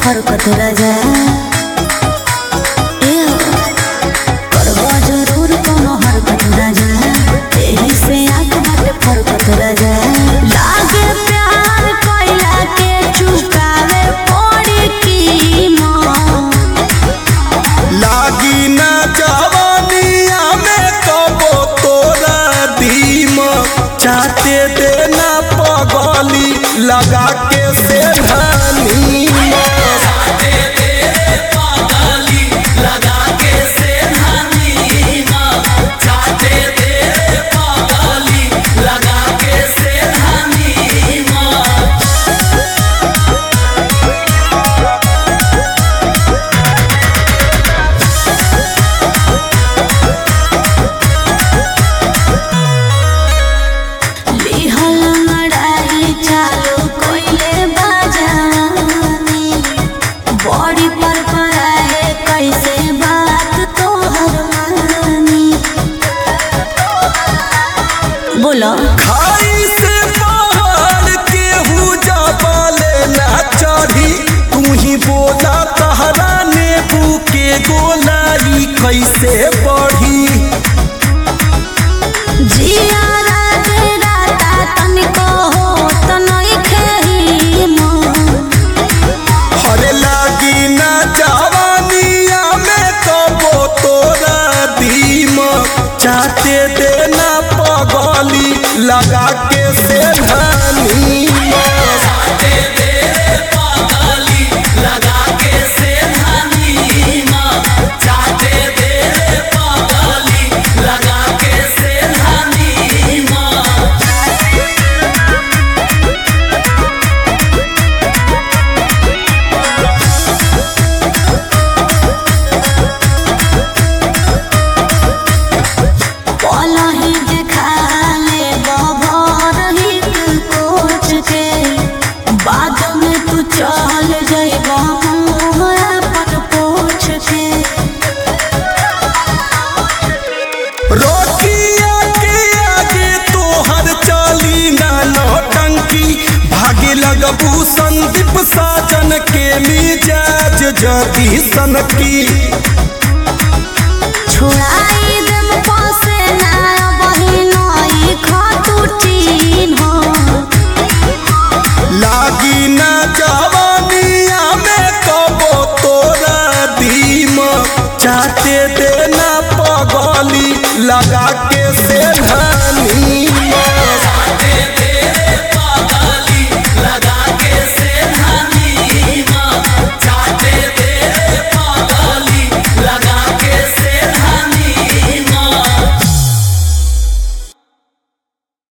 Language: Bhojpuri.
हरकत राजा करबो जरूर कोनो हरकत राजा एही से आंख बाटे फरकत राजा लागे प्यार कइला के चुकावे पड़ी कीमत लागी ना जवानिया में कबो तोरा दीमक चाहते देना पगली लगा के से धानी खाई से पहाड़ के हुजा बाले ना चढ़ी तू ही बोला तहरा नेबू के गोलाई कैसे बढ़ी जिया राते राता तनिको हो त नइखे हिम्मत हरे लागी ना जवानिया में कबो तोरा दीमक चाहते देना पगली लगा के से धानी चल जाइबा अपन पोछ के रोटिया के आगे तोहर चली ना नौटंकी भागे लगबू संदीप साजन के मिजाज जदी सनकी छुड़ाई